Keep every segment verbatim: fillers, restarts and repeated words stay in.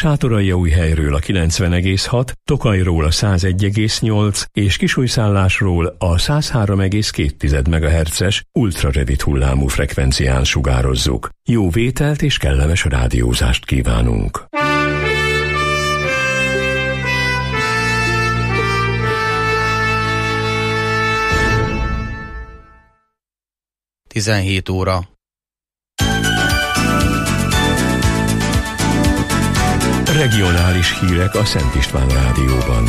Sátoraljaújhelyről a kilencven egész hat, Tokajról a száz egy egész nyolc és Kisújszállásról a száz három egész két megahertzes ultrarövid hullámú frekvencián sugározzuk. Jó vételt és kellemes rádiózást kívánunk! tizenhét óra. Regionális hírek a Szent István Rádióban.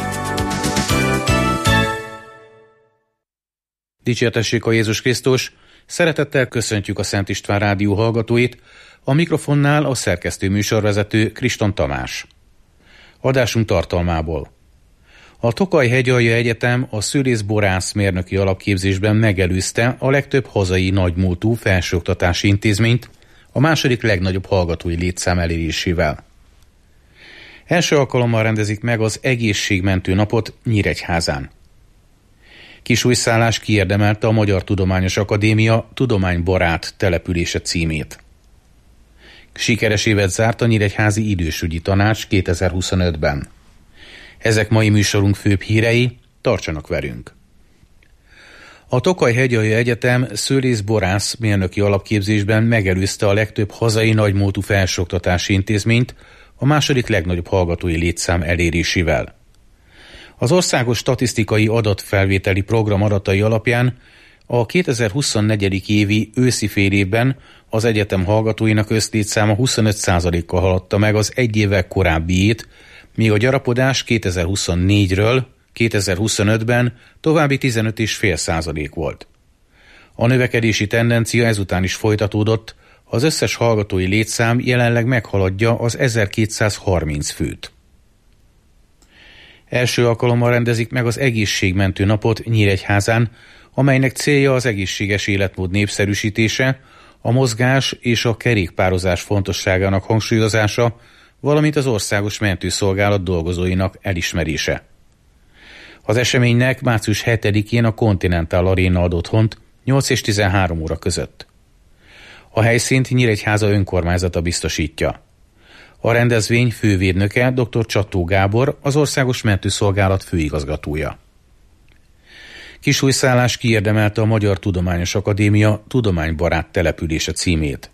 Dicsértessék a Jézus Krisztus! Szeretettel köszöntjük a Szent István Rádió hallgatóit, a mikrofonnál a szerkesztő műsorvezető Kriston Tamás. Adásunk tartalmából. A Tokaj-Hegyalja Egyetem a szülész-borász mérnöki alapképzésben megelőzte a legtöbb hazai nagymúltú felsőoktatási intézményt a második legnagyobb hallgatói létszám elérésével. Első alkalommal rendezik meg az egészségmentő napot Nyíregyházán. Kisújszállás kiérdemelte a Magyar Tudományos Akadémia tudománybarát települése címét. Sikeres évet zárt a Nyíregyházi Idősügyi Tanács kétezer-huszonötben. Ezek mai műsorunk főbb hírei, tartsanak velünk! A Tokaj-Hegyalja Egyetem szülész-borász mérnöki alapképzésben megelőzte a legtöbb hazai nagymúltú felsőoktatási intézményt a második legnagyobb hallgatói létszám elérésével. Az Országos Statisztikai Adatfelvételi Program adatai alapján a kétezer-huszonnégy. évi őszi félévben az egyetem hallgatóinak összlétszáma huszonöt százalékkal haladta meg az egy évvel korábbiét, míg a gyarapodás kétezer-huszonnégyről kétezer-huszonötben további tizenöt egész öt százalék volt. A növekedési tendencia ezután is folytatódott, az összes hallgatói létszám jelenleg meghaladja az ezerkétszázharminc főt. Első alkalommal rendezik meg az egészségmentő napot Nyíregyházán, amelynek célja az egészséges életmód népszerűsítése, a mozgás és a kerékpározás fontosságának hangsúlyozása, valamint az Országos Mentőszolgálat dolgozóinak elismerése. Az eseménynek március hetedikén a Continental Arena ad otthont nyolc és tizenhárom óra között. A helyszínt Nyíregyháza önkormányzata biztosítja. A rendezvény fővédnöke dr. Csató Gábor, az Országos Mentőszolgálat főigazgatója. Kisújszállás kiérdemelte a Magyar Tudományos Akadémia tudománybarát települése címét.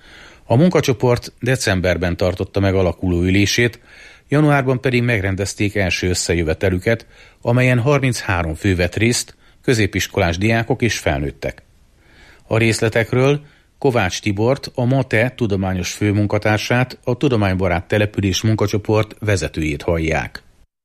A munkacsoport decemberben tartotta meg alakuló ülését, januárban pedig megrendezték első összejövetelüket, amelyen harminchárom fő vett részt, középiskolás diákok és felnőttek. A részletekről Kovács Tibort, a MATE tudományos főmunkatársát, a tudománybarát település munkacsoport vezetőjét hallják.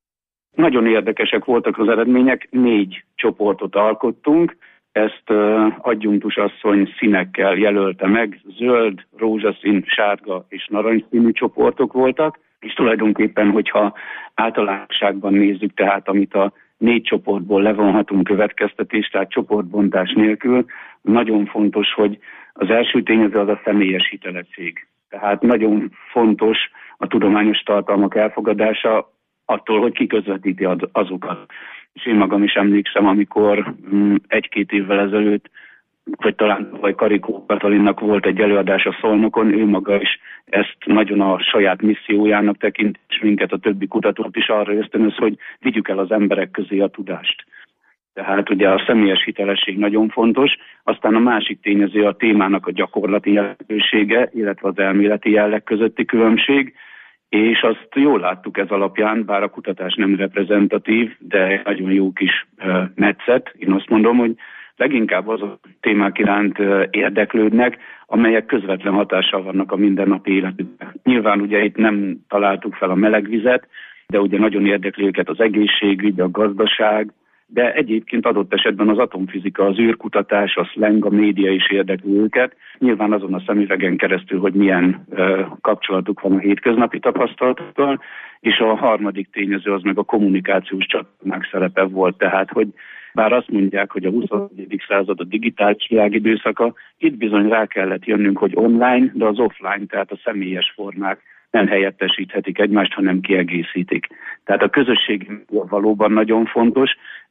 Nagyon érdekesek voltak az eredmények, négy csoportot alkottunk, ezt uh, adjunktus asszony színekkel jelölte meg, zöld, rózsaszín, sárga és narancsszínű csoportok voltak, és tulajdonképpen, hogyha általánosságban nézzük, tehát amit a négy csoportból levonhatunk következtetést, tehát csoportbontás nélkül, nagyon fontos, hogy az első tényező az a személyes hitelesség. Tehát nagyon fontos a tudományos tartalmak elfogadása attól, hogy ki közvetíti azokat. És én magam is emlékszem, amikor egy-két évvel ezelőtt, vagy talán vagy Karikó Katalinnak volt egy előadás a Szolnokon, ő maga is ezt nagyon a saját missziójának tekint, és minket a többi kutatót is arra ösztönöz, hogy vigyük el az emberek közé a tudást. Tehát ugye a személyes hitelesség nagyon fontos, aztán a másik tényező a témának a gyakorlati jelentősége, illetve az elméleti jelleg közötti különbség, és azt jól láttuk ez alapján, bár a kutatás nem reprezentatív, de nagyon jó kis uh, metszet. Én azt mondom, hogy leginkább azok témák iránt uh, érdeklődnek, amelyek közvetlen hatással vannak a mindennapi életükben. Nyilván ugye itt nem találtuk fel a melegvizet, de ugye nagyon érdekli őket az egészségügy, a gazdaság, de egyébként adott esetben az atomfizika, az űrkutatás, a szleng, a média is érdekli őket. Nyilván azon a szemüvegen keresztül, hogy milyen uh, kapcsolatuk van a hétköznapi tapasztalatokkal, és a harmadik tényező az meg a kommunikációs csatornák szerepe volt. Tehát, hogy bár azt mondják, hogy a huszonegyedik század a digitális világ időszaka, itt bizony rá kellett jönnünk, hogy online, de az offline, tehát a személyes formák nem helyettesíthetik egymást, hanem kiegészítik. Tehát a közösség valóban nagyon fontos,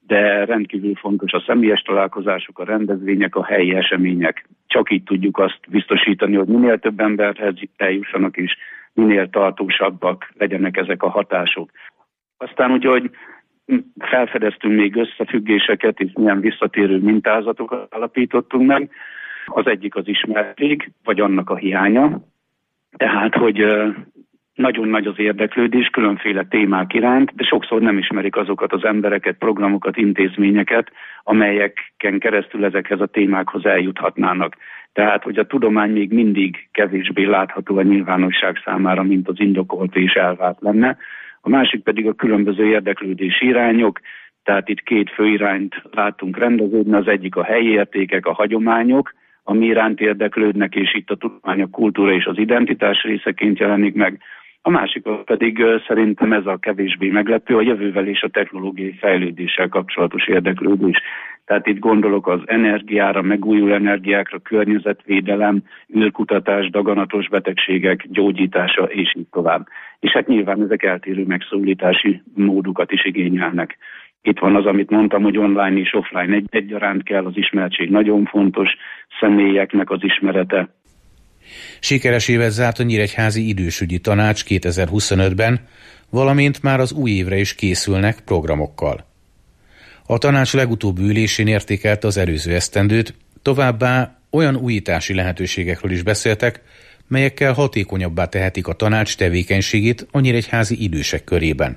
de rendkívül fontos a személyes találkozások, a rendezvények, a helyi események. Csak így tudjuk azt biztosítani, hogy minél több emberhez eljussanak és minél tartósabbak legyenek ezek a hatások. Aztán ugye, hogy felfedeztünk még összefüggéseket, és milyen visszatérő mintázatokat állapítottunk meg. Az egyik az ismertség, vagy annak a hiánya. Tehát, hogy nagyon nagy az érdeklődés különféle témák iránt, de sokszor nem ismerik azokat az embereket, programokat, intézményeket, amelyeken keresztül ezekhez a témákhoz eljuthatnának. Tehát, hogy a tudomány még mindig kevésbé látható a nyilvánosság számára, mint az indokolt és elvárt lenne. A másik pedig a különböző érdeklődési irányok, tehát itt két fő irányt látunk rendeződni, az egyik a helyi értékek, a hagyományok, ami iránt érdeklődnek, és itt a tudomány, a kultúra és az identitás részeként jelenik meg. A másik pedig szerintem ez a kevésbé meglepő, a jövővel és a technológiai fejlődéssel kapcsolatos érdeklődés. Tehát itt gondolok az energiára, megújuló energiákra, környezetvédelem, űrkutatás, daganatos betegségek gyógyítása, és így tovább. És hát nyilván ezek eltérő megszólítási módokat is igényelnek. Itt van az, amit mondtam, hogy online és offline egy egyaránt kell, az ismertség nagyon fontos, személyeknek az ismerete. Sikeres évet zárt a Nyíregyházi Idősügyi Tanács kétezer-huszonötben, valamint már az új évre is készülnek programokkal. A tanács legutóbbi ülésén értékelte az előző esztendőt, továbbá olyan újítási lehetőségekről is beszéltek, melyekkel hatékonyabbá tehetik a tanács tevékenységét a nyíregyházi idősek körében.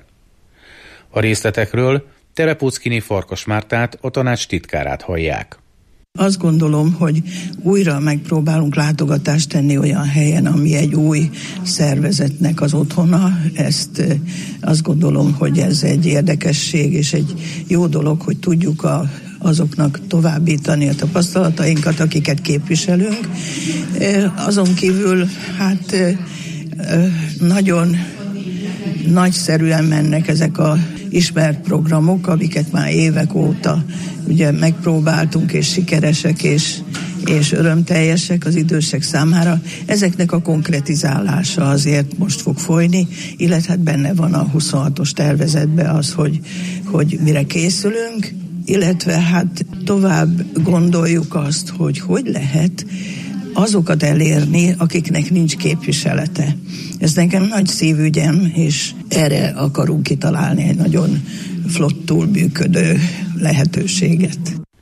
A részletekről Telepóczkiné Farkas Mártát, a tanács titkárát hallják. Azt gondolom, hogy újra megpróbálunk látogatást tenni olyan helyen, ami egy új szervezetnek az otthona. Ezt azt gondolom, hogy ez egy érdekesség és egy jó dolog, hogy tudjuk a, azoknak továbbítani a tapasztalatainkat, akiket képviselünk. Azon kívül hát nagyon nagyszerűen mennek ezek a ismert programok, amiket már évek óta ugye megpróbáltunk, és sikeresek, és, és örömteljesek az idősek számára. Ezeknek a konkretizálása azért most fog folyni, illetve hát benne van a huszonhatos tervezetben az, hogy, hogy mire készülünk, illetve hát tovább gondoljuk azt, hogy hogy lehet azokat elérni, akiknek nincs képviselete. Ez nekem nagy szívügyem, és erre akarunk kitalálni egy nagyon flottul működő lehetőséget.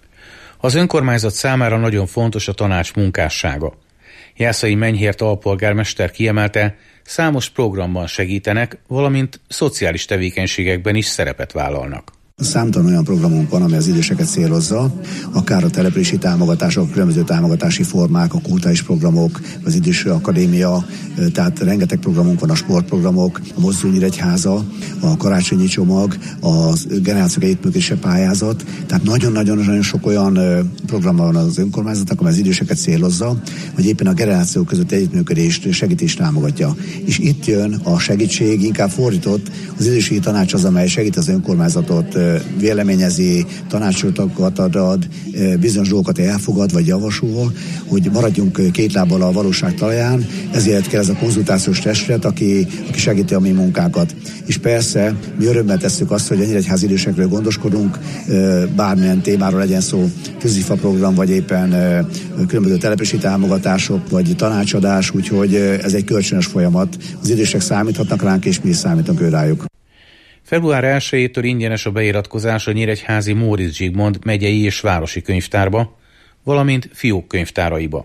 Az önkormányzat számára nagyon fontos a tanács munkássága. Jászai Menyhért alpolgármester kiemelte, számos programban segítenek, valamint szociális tevékenységekben is szerepet vállalnak. Számtalan olyan programunk van, ami az időseket célozza, akár a települési támogatások, különböző támogatási formák, a kulturális programok, az időső akadémia, tehát rengeteg programunk van, a sportprogramok, a Mozdul Nyíregyháza, a karácsonyi csomag, a generációk együttműködése pályázat, tehát nagyon-nagyon sok olyan program van az önkormányzatnak, amely az időseket célozza, hogy éppen a generációk között együttműködést, segítést támogatja. És itt jön a segítség, inkább fordított, az idősügyi tanács az, amely segít az önkormányzatot, véleményezi, tanácsokat ad, bizonyos dolgokat elfogad vagy javasol, hogy maradjunk két lábbal a valóság talaján, ezért kell ez a konzultációs testület, aki, aki segíti a mi munkánkat. És persze mi örömmel tesszük azt, hogy a nyíregyházi idősekről gondoskodunk, bármilyen témáról legyen szó, tűzifa program, vagy éppen különböző települési támogatások, vagy tanácsadás, úgyhogy ez egy kölcsönös folyamat. Az idősek számíthatnak ránk, és mi is számítunk ő rájuk. február elsejétől ingyenes a beiratkozás a nyíregyházi Móricz Zsigmond megyei és városi könyvtárba, valamint fiók könyvtáraiba.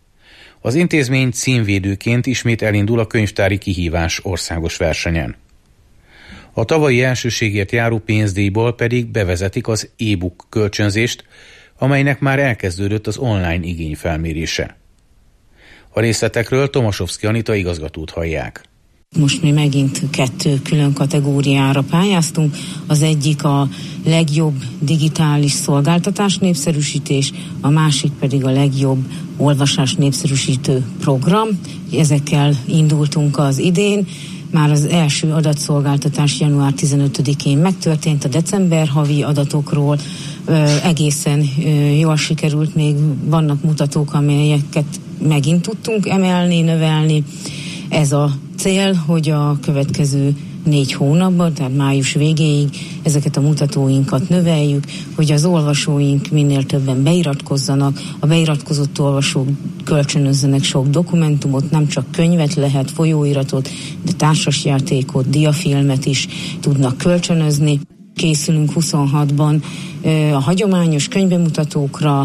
Az intézmény címvédőként ismét elindul a könyvtári kihívás országos versenyen. A tavalyi elsőségért járó pénzdíjból pedig bevezetik az e-book kölcsönzést, amelynek már elkezdődött az online igényfelmérése. A részletekről Tomaszowski Anita igazgatót hallják. Most mi megint kettő külön kategóriára pályáztunk. Az egyik a legjobb digitális szolgáltatás népszerűsítés, a másik pedig a legjobb olvasás népszerűsítő program. Ezekkel indultunk az idén. Már az első adatszolgáltatás január tizenötödikén megtörtént a december havi adatokról. Ö, egészen ö, jól sikerült, még vannak mutatók, amelyeket megint tudtunk emelni, növelni. Ez a cél, hogy a következő négy hónapban, tehát május végéig ezeket a mutatóinkat növeljük, hogy az olvasóink minél többen beiratkozzanak, a beiratkozott olvasók kölcsönözzenek sok dokumentumot, nem csak könyvet lehet, folyóiratot, de társasjátékot, diafilmet is tudnak kölcsönözni. Készülünk huszonhatban a hagyományos könyvbemutatókra,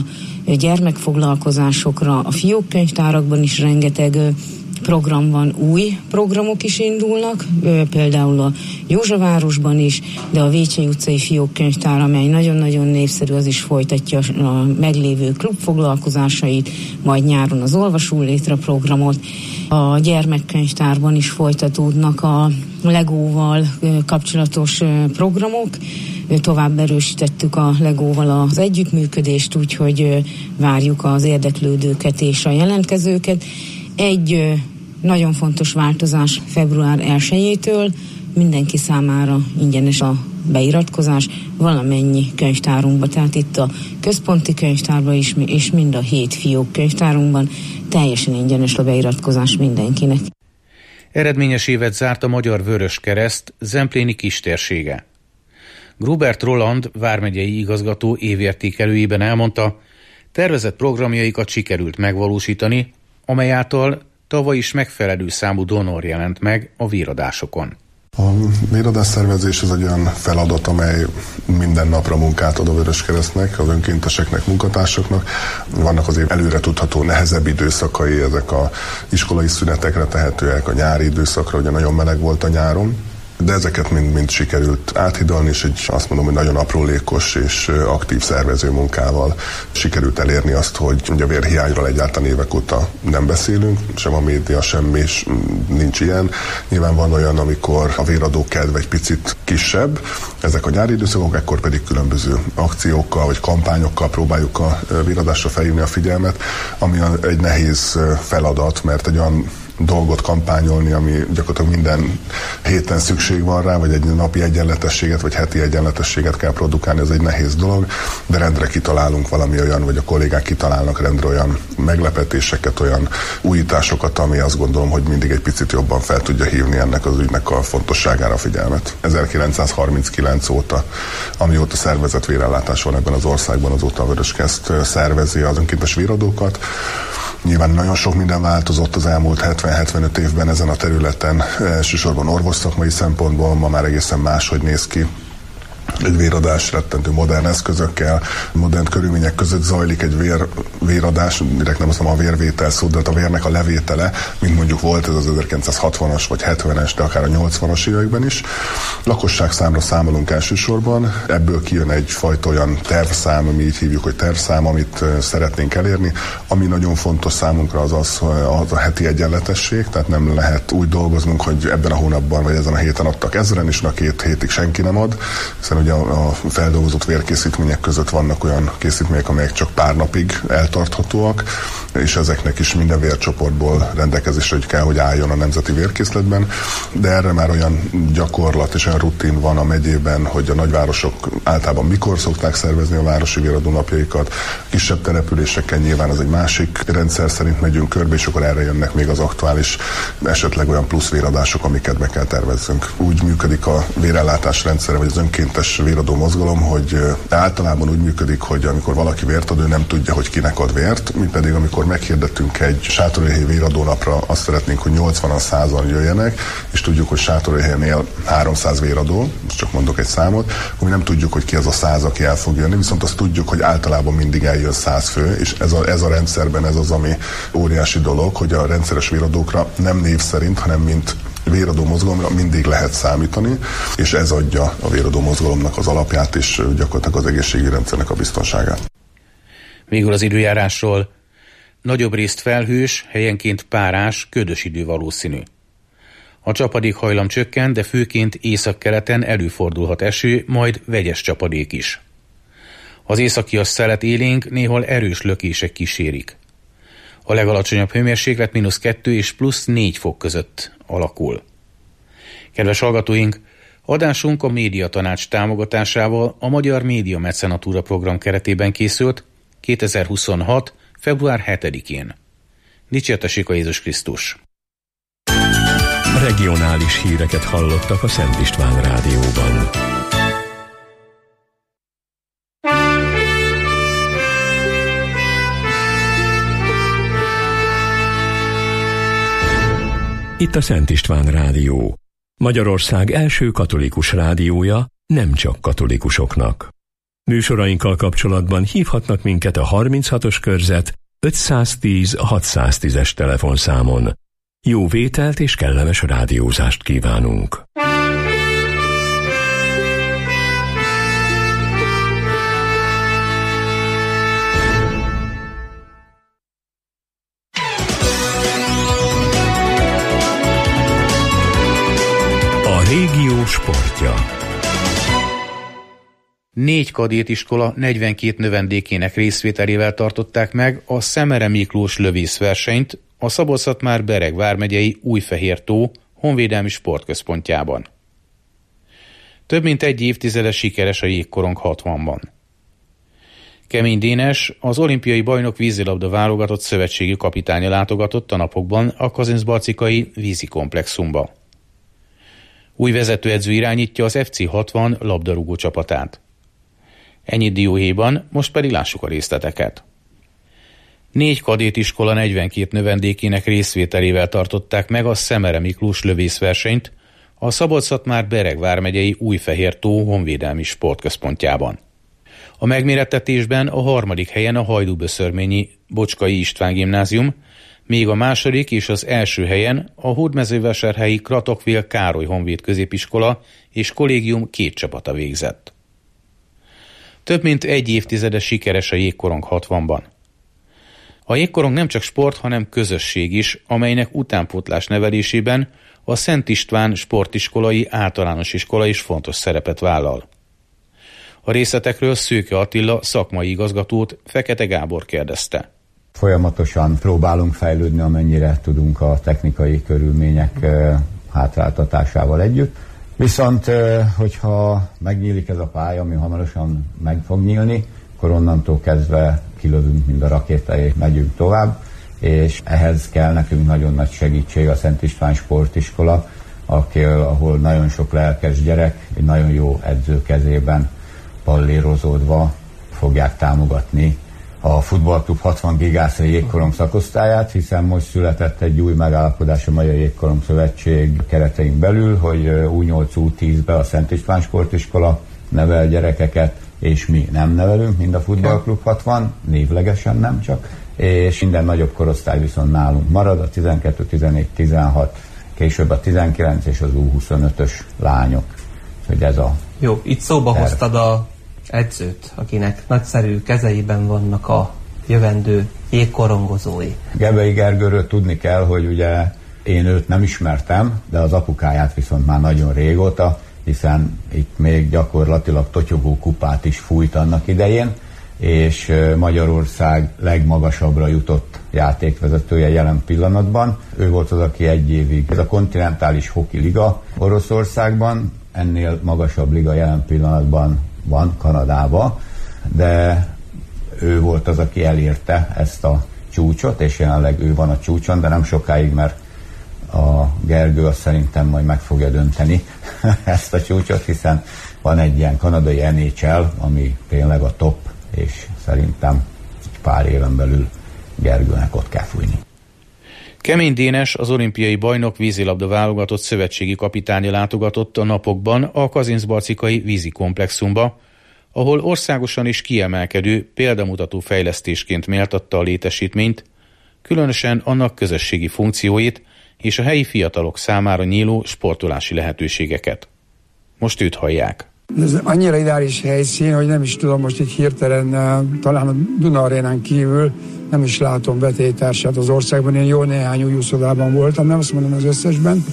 gyermekfoglalkozásokra, a fiókkönyvtárakban is rengeteg program van, új programok is indulnak, például a Józsavárosban is, de a Vécsey utcai fiókkönyvtár, amely nagyon-nagyon népszerű, az is folytatja a meglévő klubfoglalkozásait, majd nyáron az Olvasó Létre programot. A gyermekkönyvtárban is folytatódnak a Legóval kapcsolatos programok. Tovább erősítettük a Legóval az együttműködést, úgyhogy várjuk az érdeklődőket és a jelentkezőket. Egy nagyon fontos változás február elsejétől mindenki számára ingyenes a beiratkozás valamennyi könyvtárunkba, tehát itt a központi könyvtárban is, és mind a hét fiók könyvtárunkban teljesen ingyenes a beiratkozás mindenkinek. Eredményes évet zárt a Magyar Vöröskereszt Zempléni kistérsége. Grubert Roland vármegyei igazgató évértékelőjében elmondta, tervezett programjaikat sikerült megvalósítani, amely által tavaly is megfelelő számú donor jelent meg a véradásokon. A véradás szervezés az egy olyan feladat, amely minden napra munkát ad a Vöröskeresztnek, az önkénteseknek, munkatársaknak. Vannak azért előre tudható nehezebb időszakai, ezek az iskolai szünetekre tehetőek, a nyári időszakra, ugye nagyon meleg volt a nyáron. De ezeket mind-mind sikerült áthidalni, és egy azt mondom, hogy nagyon aprólékos és aktív szervező munkával sikerült elérni azt, hogy a vérhiányról egyáltalán évek óta nem beszélünk, sem a média, semmi, és nincs ilyen. Nyilván van olyan, amikor a véradó kedv egy picit kisebb, ezek a nyári időszakok, ekkor pedig különböző akciókkal vagy kampányokkal próbáljuk a véradásra felhívni a figyelmet, ami egy nehéz feladat, mert egy olyan dolgot kampányolni, ami gyakorlatilag minden héten szükség van rá, vagy egy napi egyenletességet, vagy heti egyenletességet kell produkálni, ez egy nehéz dolog, de rendre kitalálunk valami olyan, vagy a kollégák kitalálnak rendre olyan meglepetéseket, olyan újításokat, ami azt gondolom, hogy mindig egy picit jobban fel tudja hívni ennek az ügynek a fontosságára a figyelmet. ezerkilencszázharminckilenc óta, amióta szervezett vérellátás van ebben az országban, azóta a Vöröskereszt szervezi az önkéntes véradókat. Nyilván nagyon sok minden változott az elmúlt hetven-hetvenöt évben ezen a területen, elsősorban orvosszakmai szempontból, ma már egészen máshogy néz ki. Egy véradás rettentő modern eszközökkel, modern körülmények között zajlik egy vér, véradás, direkt nem azt mondom a vérvétel szó, de a vérnek a levétele, mint mondjuk volt ez az ezerkilencszázhatvanas vagy hetvenes, de akár a nyolcvanas években is. Lakosság számra számolunk elsősorban, ebből kijön egyfajta olyan tervszám, mi így hívjuk, hogy tervszám, amit szeretnénk elérni. Ami nagyon fontos számunkra az az, az a heti egyenletesség, tehát nem lehet úgy dolgoznunk, hogy ebben a hónapban vagy ezen a héten adtak ezren, és a két hétig senki nem ad, hiszen ugye a feldolgozott vérkészítmények között vannak olyan készítmények, amelyek csak pár napig eltarthatóak, és ezeknek is minden vércsoportból rendelkezésre hogy kell, hogy álljon a nemzeti vérkészletben, de erre már olyan gyakorlat és olyan rutin van a megyében, hogy a nagyvárosok általában mikor szokták szervezni a városi véradó napjaikat, kisebb településeken nyilván az egy másik rendszer szerint megyünk körbe, és akkor erre jönnek még az aktuális esetleg olyan plusz véradások, amiket be kell tervezzünk. Úgy működik a vérellátás rendszere, vagy az önkéntes véradó mozgalom, hogy általában úgy működik, hogy amikor valaki vért ad, ő nem tudja, hogy kinek ad vért, mi pedig amikor meghirdettünk egy Sátoraljahelyi véradónapra, azt szeretnénk, hogy nyolcvanan százan jöjjenek, és tudjuk, hogy Sátoraljahelyen él háromszáz véradó, most csak mondok egy számot, mi nem tudjuk, hogy ki az a száz, aki el fog jönni, viszont azt tudjuk, hogy általában mindig eljön száz fő, és ez a, ez a rendszerben ez az, ami óriási dolog, hogy a rendszeres véradókra nem név szerint, hanem mint véradó mozgalomra mindig lehet számítani, és ez adja a véradó mozgalomnak az alapját, és gyakorlatilag az egészségügyi rendszernek a biztonságát. Végül az időjárásról. Nagyobb részt felhős, helyenként párás, ködös idő valószínű. A csapadék hajlam csökken, de főként északkeleten előfordulhat eső, majd vegyes csapadék is. Az északias szelet élénk, néhol erős lökések kísérik. A legalacsonyabb hőmérséklet mínusz kettő és plusz négy fok között alakul. Kedves hallgatóink, adásunk a Médiatanács támogatásával a Magyar Média Mecenatúra program keretében készült kétezer-huszonhat. február hetedikén. Dicsértessék a Jézus Krisztus! Regionális híreket hallottak a Szent István Rádióban. Itt a Szent István Rádió, Magyarország első katolikus rádiója, nem csak katolikusoknak. Műsorainkkal kapcsolatban hívhatnak minket a harminchatos körzet ötszáztíz hatszáztízes telefonszámon. Jó vételt és kellemes rádiózást kívánunk! A régió sportja. Négy kadétiskola negyvenkét növendékének részvételével tartották meg a Szemere Miklós lövészversenyt a Szabolcs-Szatmár-Bereg vármegyei Újfehértó honvédelmi sportközpontjában. Több mint egy évtizede sikeres a jégkorong hatvanban. Kemény Dénes, az olimpiai bajnok vízilabda válogatott szövetségi kapitánya látogatott a napokban a kazincbarcikai vízi komplexumba. Új vezetőedző irányítja az ef cé hatvan labdarúgó csapatát. Ennyit dióhéjban, most pedig lássuk a részleteket. Négy kadétiskola negyvenkét növendékének részvételével tartották meg a Szemere Miklós lövészversenyt a Szabolcs-Szatmár-Bereg vármegyei Újfehértó honvédelmi sportközpontjában. A megmérettetésben a harmadik helyen a hajdúböszörményi Bocskai István gimnázium, még a második és az első helyen a hódmezővásárhelyi Kratokvél Károly Honvéd középiskola és kollégium két csapata végzett. Több mint egy évtizede sikeres a jégkorong hatvanban. A jégkorong nem csak sport, hanem közösség is, amelynek utánpótlás nevelésében a Szent István Sportiskolai Általános Iskola is fontos szerepet vállal. A részletekről Szőke Attila szakmai igazgatót Fekete Gábor kérdezte. Folyamatosan próbálunk fejlődni, amennyire tudunk a technikai körülmények hátráltatásával együtt. Viszont, hogyha megnyílik ez a pálya, ami hamarosan meg fog nyílni, akkor onnantól kezdve kilövünk, mint a rakéta, és megyünk tovább, és ehhez kell nekünk nagyon nagy segítség a Szent István Sportiskola, aki, ahol nagyon sok lelkes gyerek, egy nagyon jó edző kezében pallérozódva fogják támogatni a Futballklub hatvan gigászai jégkorong szakosztályát, hiszen most született egy új megállapodás a Magyar Jégkorong Szövetség keretein belül, hogy U nyolc U tízbe a Szent István Sportiskola nevel gyerekeket, és mi nem nevelünk, mind a Futballklub hatvan, névlegesen nem csak, és minden nagyobb korosztály viszont nálunk marad, a tizenkettő, tizennégy, tizenhat, később a tizenkilenc és az U huszonötös lányok. Hogy ez a Jó, itt szóba terv. Hoztad a edzőt, akinek nagyszerű kezeiben vannak a jövendő jégkorongozói. Gebei Gergőről tudni kell, hogy ugye én őt nem ismertem, de az apukáját viszont már nagyon régóta, hiszen itt még gyakorlatilag totyogó kupát is fújt annak idején, és Magyarország legmagasabbra jutott játékvezetője jelen pillanatban. Ő volt az, aki egy évig ez a kontinentális hoki liga Oroszországban, ennél magasabb liga jelen pillanatban van Kanadában, de ő volt az, aki elérte ezt a csúcsot, és jelenleg ő van a csúcson, de nem sokáig, mert a Gergő azt szerintem majd meg fogja dönteni ezt a csúcsot, hiszen van egy ilyen kanadai en há el, ami tényleg a top, és szerintem pár éven belül Gergőnek ott kell fújni. Kemény Dénes, az olimpiai bajnok vízilabda válogatott szövetségi kapitánya látogatott a napokban a kazincbarcikai vízi komplexumba, ahol országosan is kiemelkedő, példamutató fejlesztésként méltatta a létesítményt, különösen annak közösségi funkcióit és a helyi fiatalok számára nyíló sportolási lehetőségeket. Most őt hallják. Ez annyira ideális helyszín, hogy nem is tudom most itt hirtelen, talán a Duna Arénán kívül nem is látom vetélytársát az országban. Én jó néhány újúszodában voltam, nem azt mondom az összesben,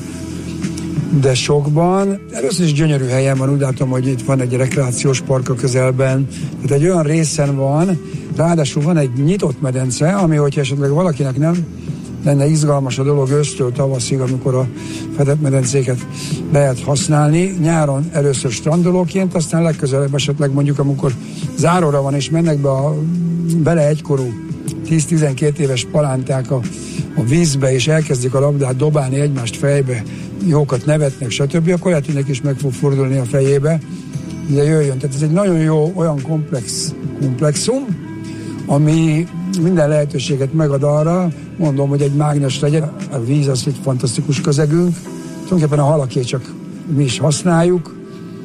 de sokban. Először is gyönyörű helyen van, úgy látom, hogy itt van egy rekreációs park a közelben, tehát egy olyan részen van, ráadásul van egy nyitott medence, ami, hogyha esetleg valakinek nem lenne izgalmas a dolog ősztől tavaszig, amikor a fedett medencéket lehet használni. Nyáron először strandolóként, aztán legközelebb esetleg mondjuk, amikor záróra van és mennek be a bele egykorú tíz-tizenkét éves palánták a, a vízbe, és elkezdik a labdát dobálni egymást fejbe jókat nevetnek, stb., akkor lehet, hogy neki is meg fog fordulni a fejébe, de jöjjön. Tehát ez egy nagyon jó olyan komplex, komplexum, ami minden lehetőséget megad arra, mondom, hogy egy mágnes legyen. A víz az egy fantasztikus közegünk, tulajdonképpen a halaké csak mi is használjuk.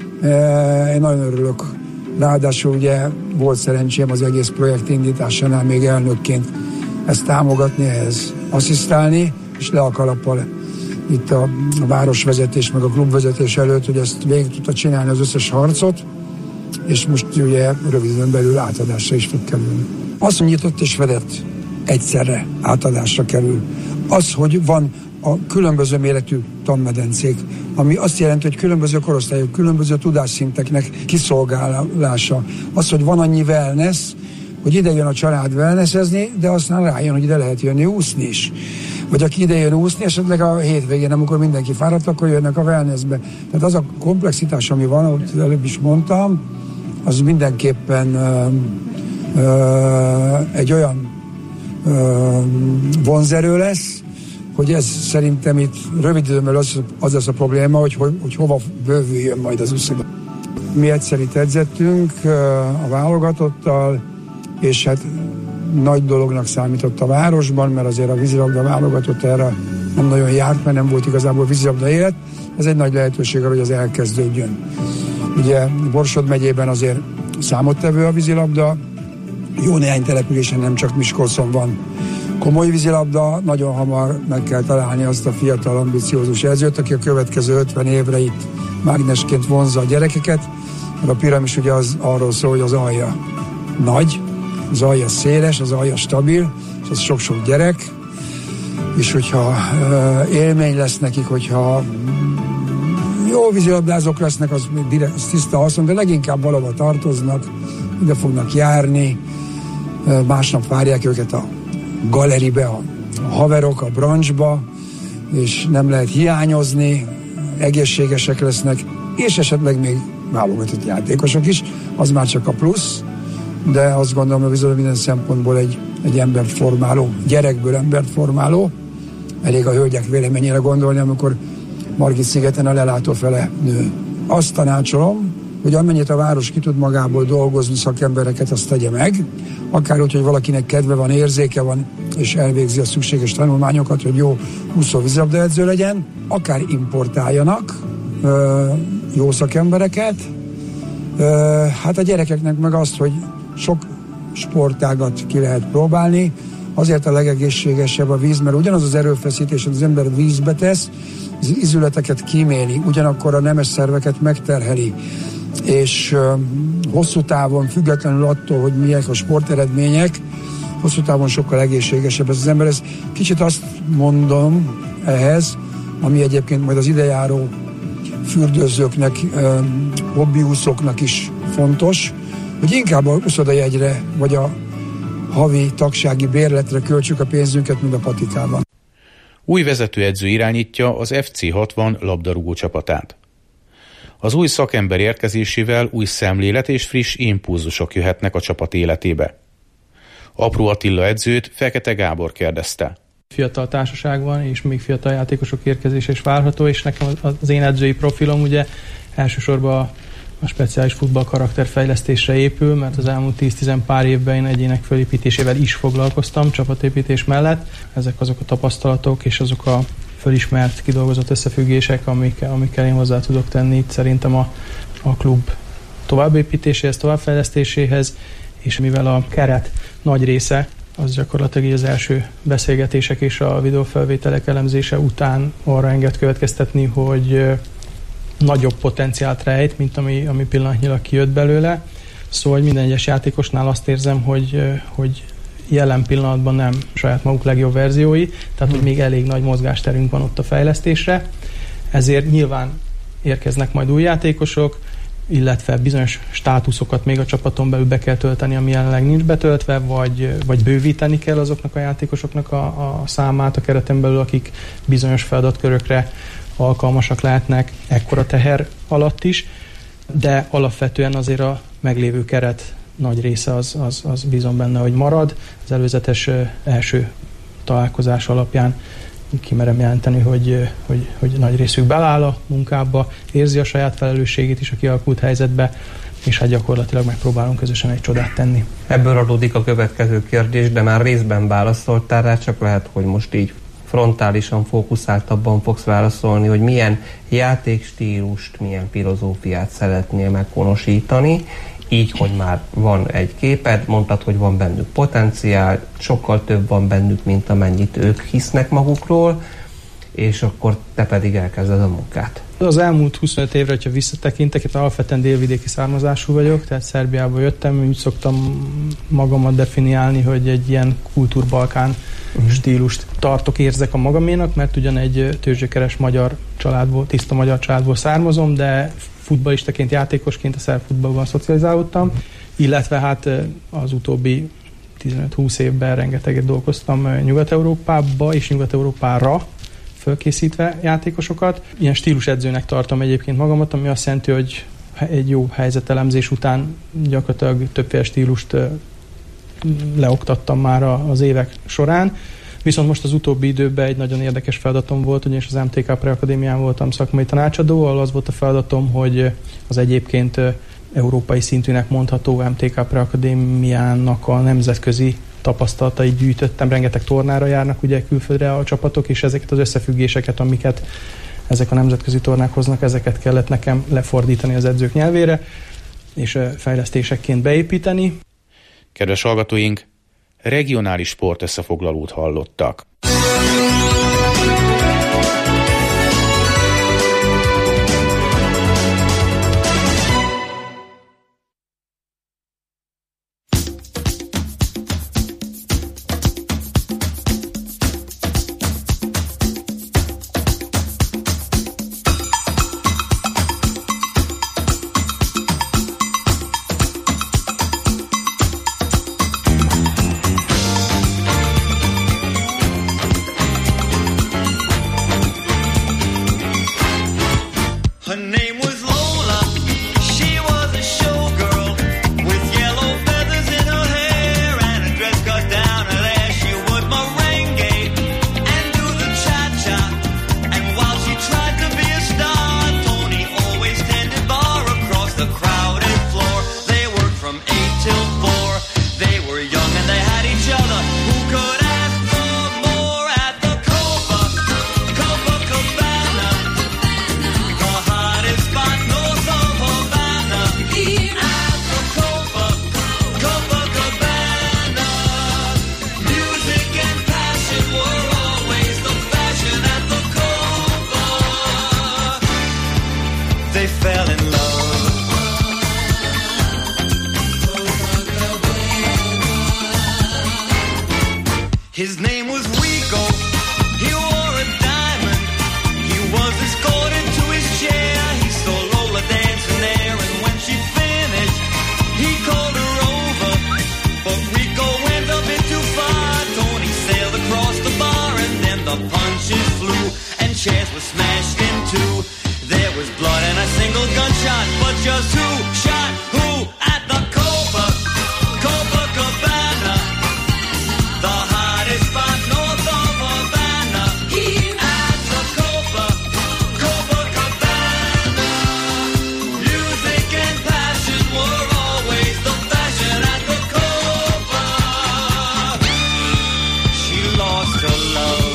Én nagyon örülök. Ráadásul ugye volt szerencsém az egész projekt indításánál még elnökként ezt támogatni, ehhez asszisztálni, és le a kalappal itt a, a városvezetés, meg a klubvezetés előtt, hogy ezt végig tudta csinálni az összes harcot, és most ugye röviden belül átadásra is fog kerülni. Az, hogy nyitott és vedett egyszerre átadásra kerül. Az, hogy van a különböző méretű tanmedencék, ami azt jelenti, hogy különböző korosztályok, különböző tudásszinteknek kiszolgálása. Az, hogy van annyi wellness, hogy ide jön a család wellnessezni, de aztán rájön, hogy ide lehet jönni úszni is. Vagy aki ide jön úszni, esetleg a hétvégén, amikor mindenki fáradt, akkor jönnek a wellnessbe. Tehát az a komplexitás, ami van, ahogy előbb is mondtam, az mindenképpen ö, ö, egy olyan ö, vonzerő lesz, hogy ez szerintem itt rövid időben az, az lesz a probléma, hogy, hogy, hogy hova bővüljön majd az összeg. Mi egyszer itt edzettünk a válogatottal, és hát nagy dolognak számított a városban, mert azért a vízilabda válogatott erre nem nagyon járt, mert nem volt igazából vízilabda élet. Ez egy nagy lehetőség arra, hogy az elkezdődjön. Ugye Borsod megyében azért számottevő a vízilabda, jó néhány településen, nem csak Miskolcon van komoly vízilabda, nagyon hamar meg kell találni azt a fiatal, ambiciózus edzőt, aki a következő ötven évre itt mágnesként vonzza a gyerekeket, mert a piramis ugye az arról szól, hogy az alja nagy, az alja széles, az alja stabil, és az sok-sok gyerek, és hogyha uh, élmény lesz nekik, hogyha jó vízilabdázók lesznek, az, direkt, az tiszta haszon, de leginkább valahol tartoznak, ide fognak járni, uh, másnap várják őket a galeribe, a, a haverok, a branchba, és nem lehet hiányozni, egészségesek lesznek, és esetleg még válogatott játékosok is, az már csak a plusz, de azt gondolom, hogy bizony minden szempontból egy, egy embert formáló, gyerekből embert formáló, elég a hölgyek véleményére gondolni, amikor Margit szigeten a lelátó fele nő. Azt tanácsolom, hogy amennyit a város ki tud magából dolgozni szakembereket, azt tegye meg, akár úgy, hogy valakinek kedve van, érzéke van, és elvégzi a szükséges tanulmányokat, hogy jó úszó vízilabdaedző legyen, akár importáljanak ö, jó szakembereket. Ö, hát a gyerekeknek meg azt, hogy sok sportágat ki lehet próbálni, azért a legegészségesebb a víz, mert ugyanaz az erőfeszítés, hogy az ember vízbe tesz, az izületeket kíméli, ugyanakkor a nemes szerveket megterheli, és uh, hosszú távon, függetlenül attól, hogy milyenek a sporteredmények, hosszú távon sokkal egészségesebb ez az ember. Ez kicsit azt mondom ehhez, ami egyébként majd az idejáró fürdőzőknek, uh, hobbiúszóknak is fontos, hogy inkább a uszodajegyre, vagy a havi tagsági bérletre költsük a pénzünket, mint a patikában. Új vezetőedző irányítja az ef cé hatvan labdarúgó csapatát. Az új szakember érkezésével új szemlélet és friss impulzusok jöhetnek a csapat életébe. Apró Attila edzőt Fekete Gábor kérdezte. Fiatal társaság van, és még fiatal játékosok érkezése is várható, és nekem az én edzői profilom ugye elsősorban a speciális futball karakterfejlesztésre épül, mert az elmúlt tíz-tíz pár évben én egyének fölépítésével is foglalkoztam csapatépítés mellett. Ezek azok a tapasztalatok és azok a fölismert, kidolgozott összefüggések, amikkel, amikkel én hozzá tudok tenni itt szerintem a, a klub továbbépítéséhez, továbbfejlesztéséhez, és mivel a keret nagy része, az gyakorlatilag az első beszélgetések és a videófelvételek elemzése után arra enged következtetni, hogy nagyobb potenciált rejt, mint ami, ami pillanatnyilag kijött belőle. Szóval minden egyes játékosnál azt érzem, hogy, hogy jelen pillanatban nem saját maguk legjobb verziói, tehát hogy még elég nagy mozgásterünk van ott a fejlesztésre. Ezért nyilván érkeznek majd új játékosok, illetve bizonyos státuszokat még a csapaton belül be kell tölteni, ami jelenleg nincs betöltve, vagy, vagy bővíteni kell azoknak a játékosoknak a, a számát a kereten belül, akik bizonyos feladatkörökre alkalmasak lehetnek ekkora teher alatt is, de alapvetően azért a meglévő keret nagy része az, az, az bízom benne, hogy marad. Az előzetes első találkozás alapján kimerem jelenteni, hogy, hogy, hogy nagy részük beláll a munkába, érzi a saját felelősségét is a kialakult helyzetbe, és hát gyakorlatilag megpróbálunk közösen egy csodát tenni. Ebből adódik a következő kérdés, de már részben válaszoltál rá, csak lehet, hogy most így frontálisan, fókuszáltabban fogsz válaszolni, hogy milyen játékstílust, milyen filozófiát szeretnél meghonosítani, így, hogy már van egy képed, mondtad, hogy van bennük potenciál, sokkal több van bennük, mint amennyit ők hisznek magukról, és akkor te pedig elkezded a munkát. Az elmúlt huszonöt évre, hogyha visszatekintek, én alapvetően délvidéki származású vagyok, tehát Szerbiából jöttem, úgy szoktam magamat definiálni, hogy egy ilyen kultúrbalkán uh-huh. stílust tartok, érzek a magaménak, mert ugyan egy tőzsgyökeres magyar családból, tiszta magyar családból származom, de futballistaként, játékosként a szerb futballban szocializálódtam, illetve hát az utóbbi tizenöt-húsz évben rengeteget dolgoztam Nyugat-Európába és Nyugat-Európára fölkészítve játékosokat. Ilyen stílusedzőnek tartom egyébként magamat, ami azt jelenti, hogy egy jó helyzetelemzés után gyakorlatilag többféle stílust leoktattam már az évek során. Viszont most az utóbbi időben egy nagyon érdekes feladatom volt, ugyanis az em té ká Preakadémián voltam szakmai tanácsadó, ahol az volt a feladatom, hogy az egyébként európai szintűnek mondható em té ká Preakadémiának a nemzetközi tapasztalatait gyűjtöttem, rengeteg tornára járnak ugye külföldre a csapatok, és ezeket az összefüggéseket, amiket ezek a nemzetközi tornák hoznak, ezeket kellett nekem lefordítani az edzők nyelvére, és fejlesztésekként beépíteni. Kedves hallgatóink, regionális sportösszefoglalót hallottak. His name was Rico, he wore a diamond, he was escorted to his chair, he saw Lola dancing there, and when she finished, he called her over, but Rico went a bit too far. Tony sailed across the bar, and then the punches flew, and chairs were smashed in two. There was blood and a single gunshot, but just who shot who at the Copa, Copa Cabana? The hottest spot north of Havana, here at the Copa, Copa Cabana. Music and passion were always the fashion at the Copa. She lost her love.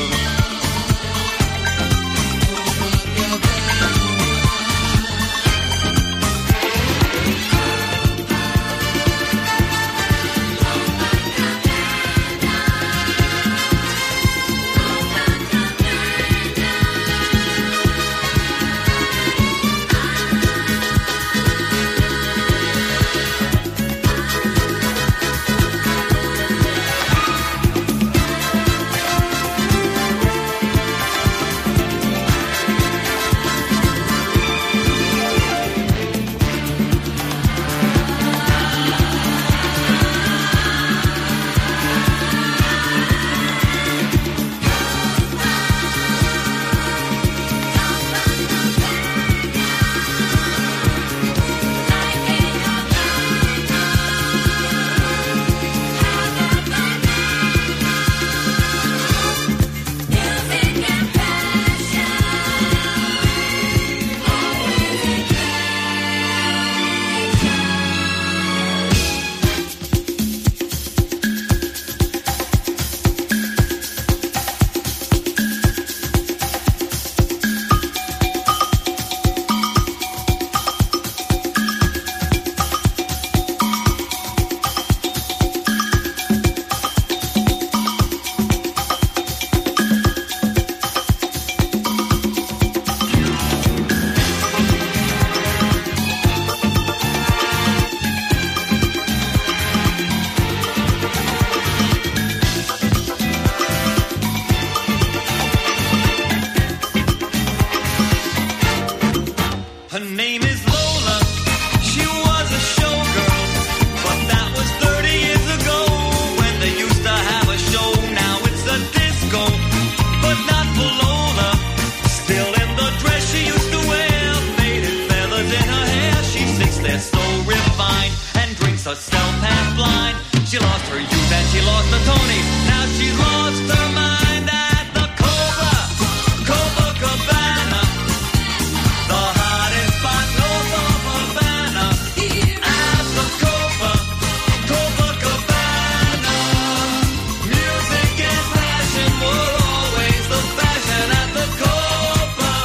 Her name is Lola. She was a showgirl, but that was thirty years ago when they used to have a show. Now it's a disco, but not for Lola. Still in the dress she used to wear, faded feathers in her hair. She sits there so refined and drinks herself half blind. She lost her youth and she lost her Tony. Now she's lost her mind at the Cobra, Cobra Cabana. The hottest spot north of Havana. At the Cobra, Cobra Cabana. Music and passion were always the fashion at the Cobra.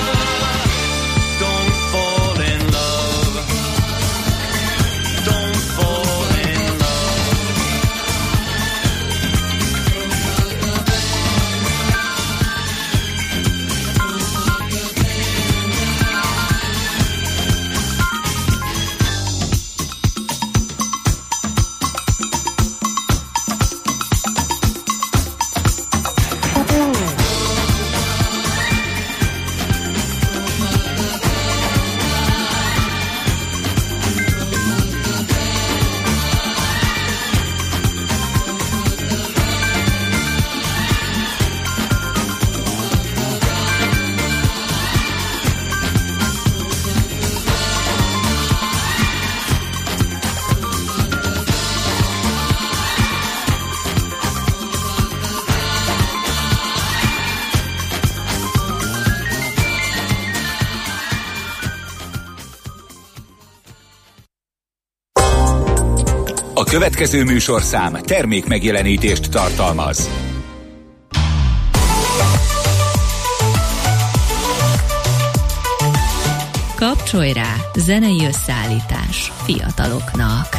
Don't fall in love. Don't fall in love. A következő műsorszám termék megjelenítést tartalmaz. Kapcsolj rá, zenei összeállítás fiataloknak.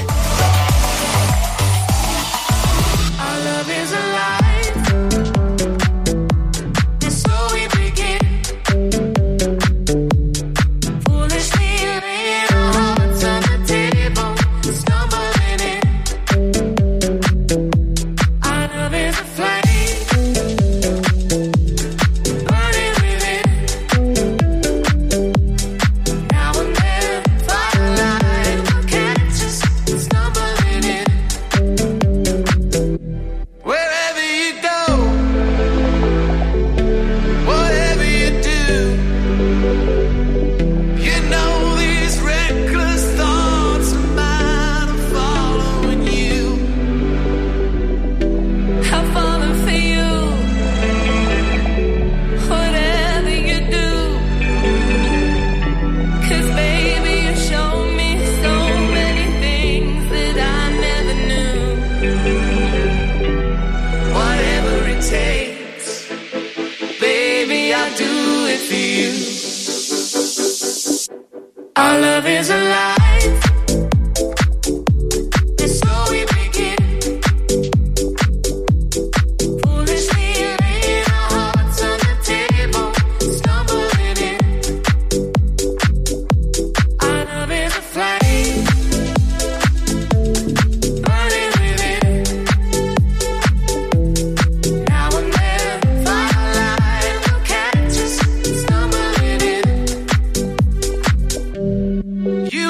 You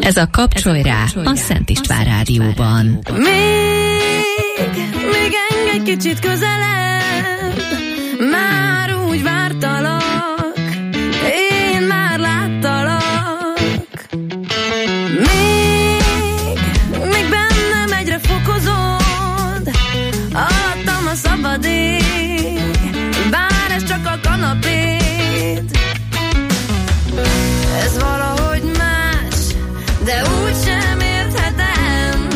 Ez a Kapcsolj rá a Szent István Rádióban. Még, még engedj kicsit közelebb, már úgy vártalak, én már láttalak. Még, még bennem egyre fokozod, alattam a szabad ég, bár ez csak a kanapét. Ez valahogy más, de úgysem érthetem.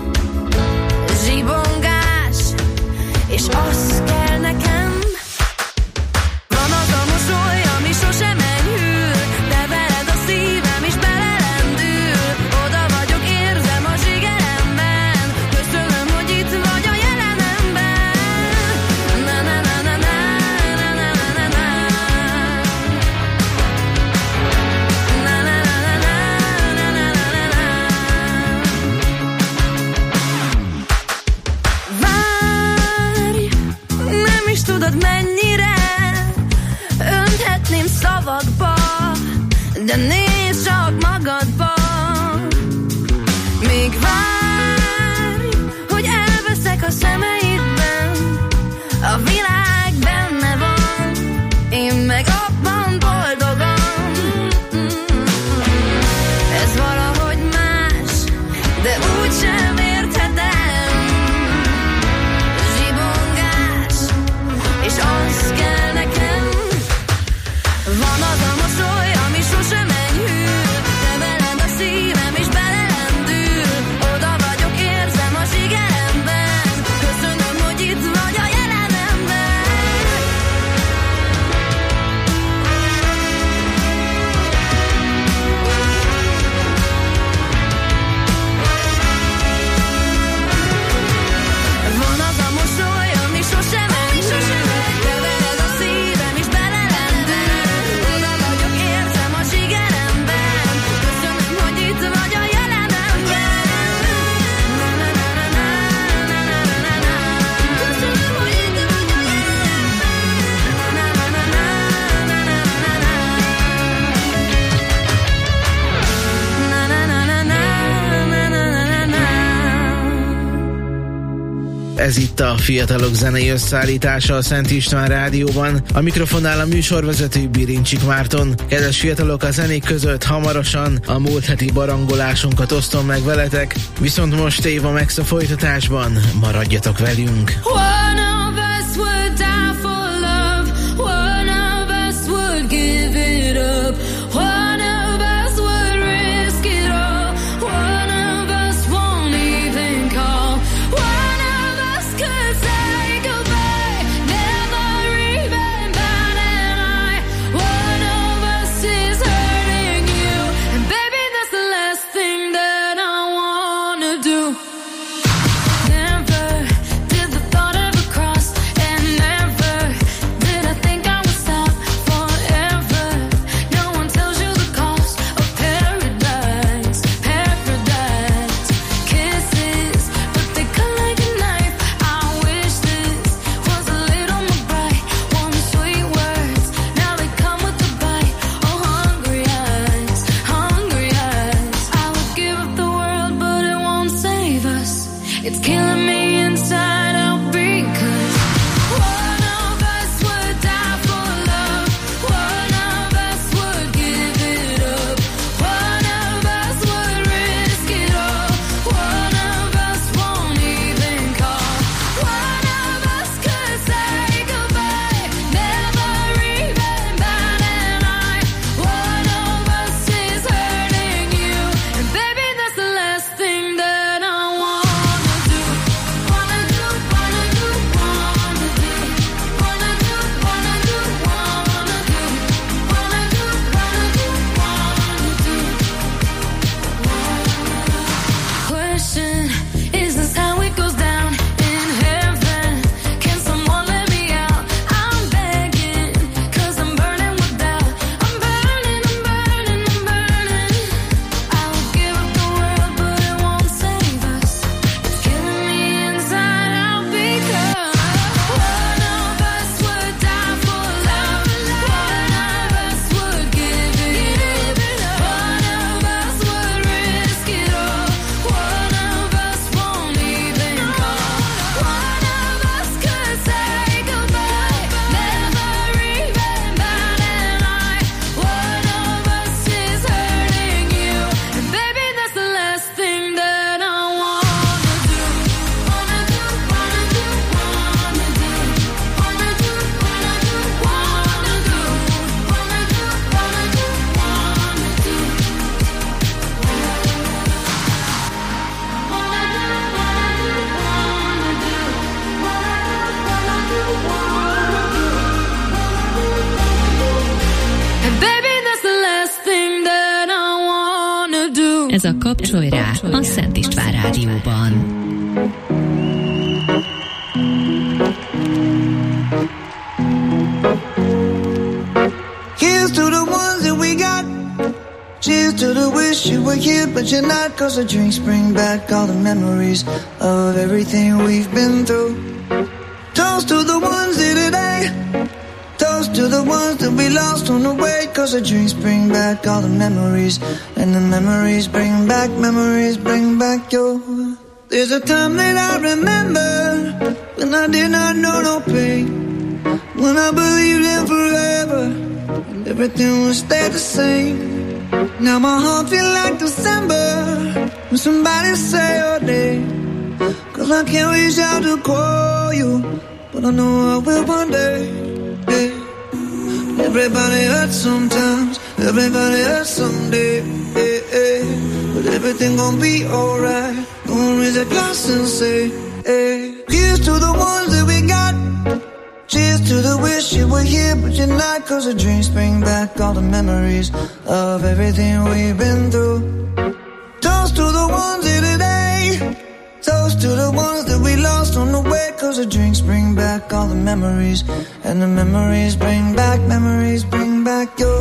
Zsibongás, és az kell nekem. Van az a mosoly, ami sosem enyhül, de veled a szívem is belelendül. Oda vagyok, érzem a zsigeremben, köszönöm, hogy itt vagy a jelenemben. Na na na na na na na na na na. Na na na na na na na na na. Várj, nem is tudod mennyire önthetném szavakba, de nézd csak magadba. Még várj, hogy elveszek a szemeidben, a világ benne van, én meg abban boldogan. Ez valahogy más, de úgysem érthetem. Zsibongás, és az kell nekem. Van az a mosoly, ami sosem enyhül, de veled a szívem is belelendül. Oda vagyok, érzem a zsigeremben, köszönöm, hogy itt vagy a jelenemben. Van az a mosoly, ami sosem enyhül, de veled a szívem is belelendül. Oda vagyok, érzem a zsigeremben, köszönöm, hogy itt vagy a jelenemben. Na na na na na na na na na. Köszönöm, hogy itt vagy a jelenemben. Na na na na na na na na. Na na na na na na na na na. Ez itt a Fiatalok zenei összeállítása a Szent István Rádióban. A mikrofonnál a műsorvezető Birincsik Márton. Kedves fiatalok, a zenék között hamarosan a múlt heti barangolásunkat osztom meg veletek, viszont most Éva Max a folytatásban. Maradjatok velünk! One of us would die for love, one of us would give it up, one of us would risk it all, one of us won't even call, one of us could say goodbye, never even bat an eye, one of us is hurting you, and baby that's the last thing that I wanna do. Never did the thought ever cross Ez a Kapcsolj rá a Szent István Rádióban. Here's to the ones that we got. Cheers to the wish you were here, but you're not. Cause the drinks bring back all the memories of everything we've been through. Toast to the ones here today. Toast to the ones that we lost on the way. Cause the drinks bring back all the memories. And the memories bring back, memories bring back your. There's a time that I remember when I did not know no pain. When I believed in forever and everything would stay the same. Now my heart feel like December when somebody say your name. Cause I can't reach out to call you, but I know I will one day. Yeah. Everybody hurts sometimes, everybody hurts someday. Yeah, yeah. But everything gon' be alright. Gonna raise a glass and say, hey. Here's to the ones that we got. Cheers to the wish you were here, but you're not. Cause the dreams bring back all the memories of everything we've been through. Toast to the ones here today. Toast to the ones that we lost on the way. Cause the drinks bring back all the memories. And the memories bring back, memories bring back your.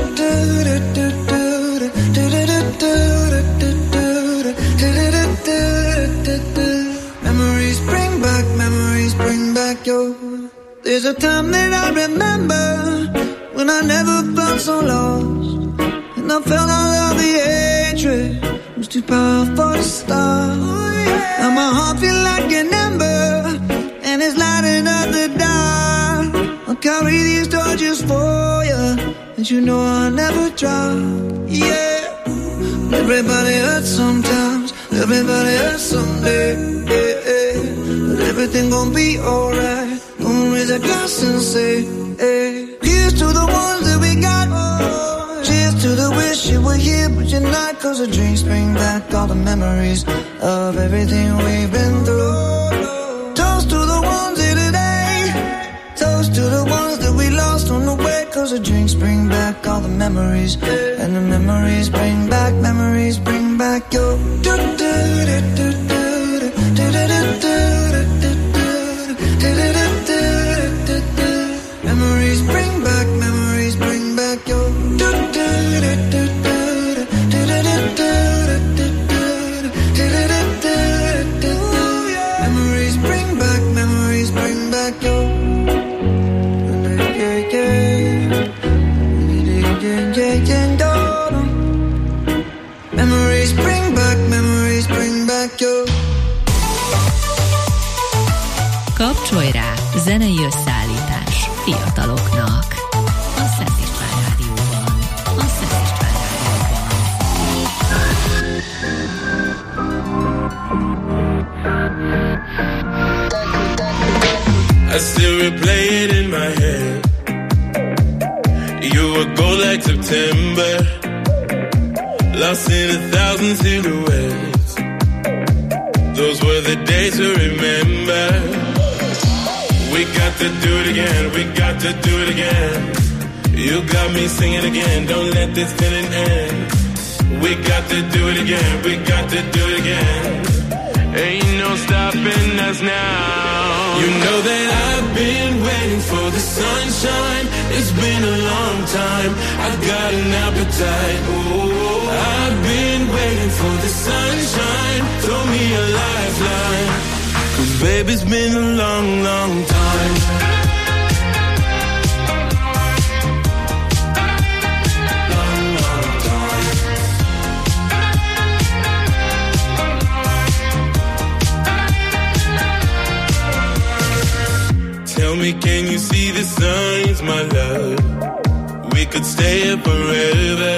Memories bring back, memories bring back your. There's a time that I remember when I never felt so lost. And I felt all of the hatred was too powerful to stop. Now my heart feel like an ember and it's lighting up the dark. I'll carry these torches for you, and you know I'll never drop. Yeah. Everybody hurts sometimes, everybody hurts someday. Yeah, yeah. But everything gon' be alright. Gonna raise a glass and say, hey. Here's to the ones that we got. Oh, cheers to the wish you were here, but you're not. Cause the drinks bring back all the memories of everything we've been through. Toast to the ones here today. Toast to the ones that we lost on the way. Cause the drinks bring back all the memories. And the memories bring back, memories bring back your. Memories bring back, memories bring back your. Memories bring back, memories bring back your. Memories bring back, memories bring back your. Kapcsolj rá, zenei összeállítás fiataloknak. A Szent István Rádióban. A Szent István Rádióban. I still replay it in my head. You were gold like September, lost in a thousand silhouettes. Those were the days to remember. We got to do it again, we got to do it again. You got me singing again, don't let this feeling end. We got to do it again, we got to do it again. Ain't no stopping us now. You know that I've been waiting for the sunshine. It's been a long time, I've got an appetite. Oh, I've been waiting for the sunshine. Throw me a lifeline, cause baby it's been a long, long time. Long, long time. Tell me, can you see the signs, my love? We could stay here forever,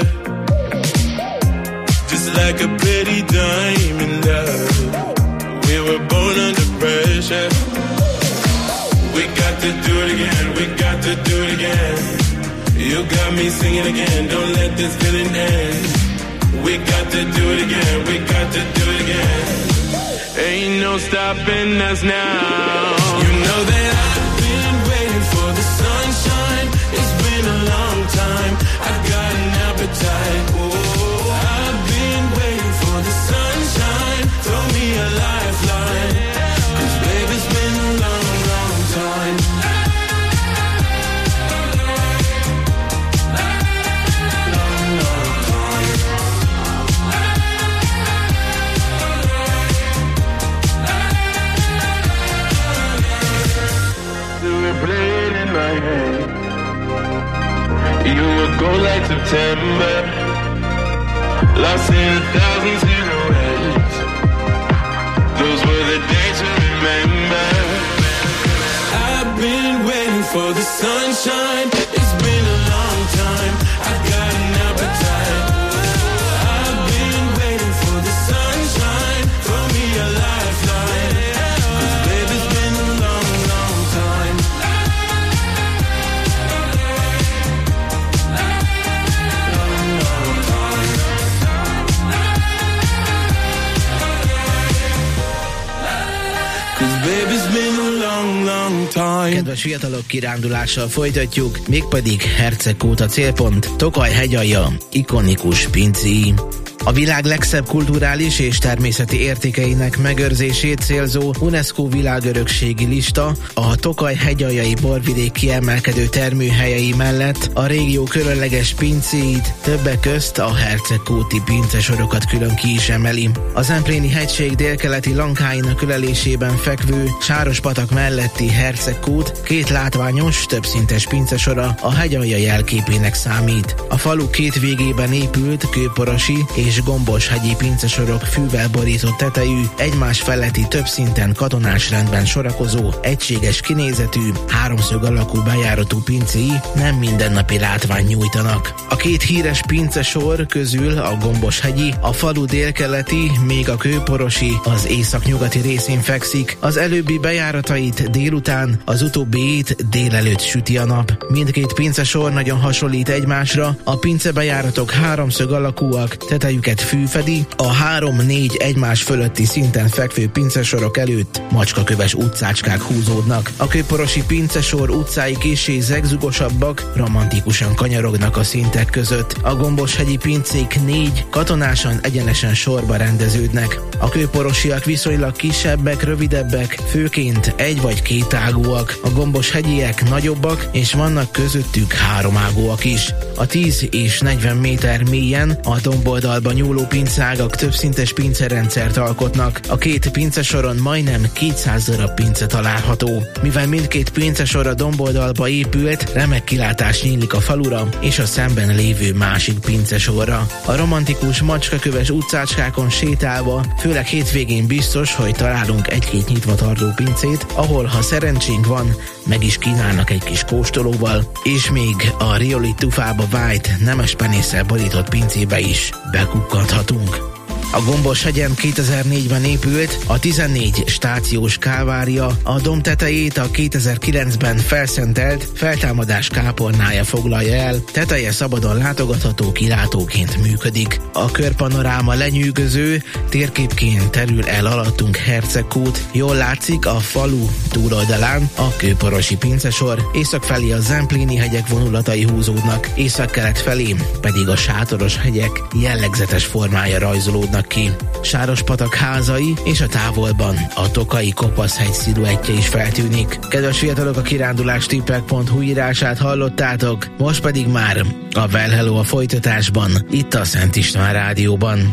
just like a pretty diamond, love. We were born under pressure. We got to do it again, we got to do it again. You got me singing again, don't let this feeling end. We got to do it again, we got to do it again. Ain't no stopping us now. You know that I've been waiting for the sunshine. It's been a long time, I've got an appetite. Oh, I've been waiting You were gold like September, lost in a thousand silhouettes. Those were the days to remember. I've been waiting for the sunshine. It's been a long time. I got an appetite. I've been waiting for the sunshine. Throw me a lifeline. 'Cause baby, it's been a long, long time. Kedves fiatalok, kirándulással folytatjuk, mégpedig Hercegkút a célpont, Tokaj hegyalja, ikonikus pincéi. A világ legszebb kulturális és természeti értékeinek megőrzését célzó UNESCO világörökségi lista a Tokaj hegyaljai borvidék kiemelkedő termőhelyei mellett a régió különleges pincéit, többek közt a hercegkúti pincesorokat külön ki is emeli. A Zempléni hegység délkeleti lankáinak ölelésében fekvő Sárospatak melletti Hercegkút két látványos, többszintes pincesora a hegyalja jelképének számít. A falu két végében épült kőporosi és gomboshegyi pincesorok fűvel borított tetejű, egymás feletti több szinten katonás rendben sorakozó, egységes kinézetű, háromszög alakú bejáratú pincéi nem mindennapi látvány nyújtanak. A két híres pincesor közül a gomboshegyi, a falu délkeleti, még a kőporosi az északnyugati részén fekszik, az előbbi bejáratait délután, az utóbbiét délelőtt süti a nap. Mindkét pincesor nagyon hasonlít egymásra, a pincebejáratok háromszög alakúak, tetejüket fű fedi, a három-négy egymás fölötti szinten fekvő pincesorok előtt macskaköves utcácskák húzódnak. A kőporosi pincesor utcái kissé zegzugosabbak, romantikusan kanyarognak a szintek között. A gomboshegyi pincék négy katonásan egyenesen sorba rendeződnek. A kőporosiak viszonylag kisebbek, rövidebbek, főként egy vagy két ágúak. A gomboshegyiek nagyobbak, és vannak közöttük háromágúak is. A tíz és negyven méter mélyen a domboldalban nyúló pincágak többszintes pincerendszert alkotnak. A két pincesoron majdnem kétszáz darab pince található. Mivel mindkét pincesor a domboldalba épült, remek kilátás nyílik a falura és a szemben lévő másik pincesorra. A romantikus macskaköves utcácskákon sétálva, főleg hétvégén biztos, hogy találunk egy-két nyitva tartó pincét, ahol, ha szerencsénk van, meg is kínálnak egy kis kóstolóval, és még a Rioli tufába vájt, nemes penésszel borított pincébe is bekukkanthatunk. A Gomboshegyen kétezer-négyben épült a tizennégy stációs kávária, a domb tetejét a kétezer-kilencben felszentelt feltámadás kápolnája foglalja el, teteje szabadon látogatható kilátóként működik. A körpanoráma lenyűgöző, térképként terül el alattunk Hercegkút, jól látszik a falu túloldalán a kőporosi pincesor, észak felé a Zempléni hegyek vonulatai húzódnak, északkelet felé pedig a sátoros hegyek jellegzetes formája rajzolódnak ki. Sárospatak házai és a távolban a tokai kopaszhegy sziluettje is feltűnik. Kedves fiatalok, a kirándulástippek pont hu írását hallottátok, most pedig már a Well Hello a folytatásban, itt a Szent István Rádióban.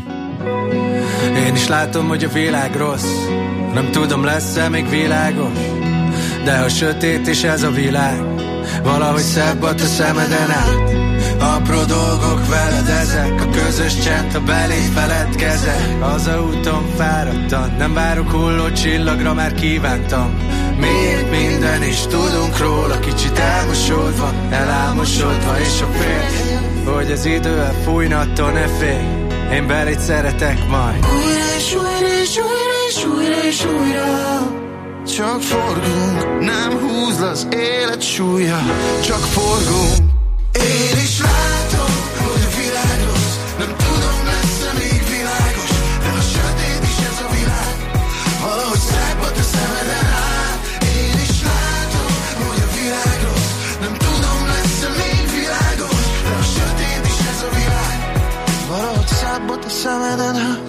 Én is látom, hogy a világ rossz, nem tudom, lesz-e még világos, de ha sötét is ez a világ, valahogy szebb a te szemeden át. Apró dolgok veled ezek, a közös csend, ha beléd feledkezek. Az a úton fáradtan, nem várok hulló csillagra, már kívántam. Miért minden is tudunk róla, kicsit elmosódva, elámosodva, és a fél, hogy az idő elfújna, attól ne félj, én beléd szeretek majd. Újra és újra és újra és újra és újra, csak forgunk, nem húz le az élet súlya, csak forgunk. Én is látom, hogy a világ rossz, nem tudom, lesz-e még világos, de a sötét is ez a világ, valahogy szebb a te szemeden át. Én is látom, hogy a világ rossz, nem tudom, lesz-e még világos, de a sötét is ez a világ, valahogy szebb a te szemeden át.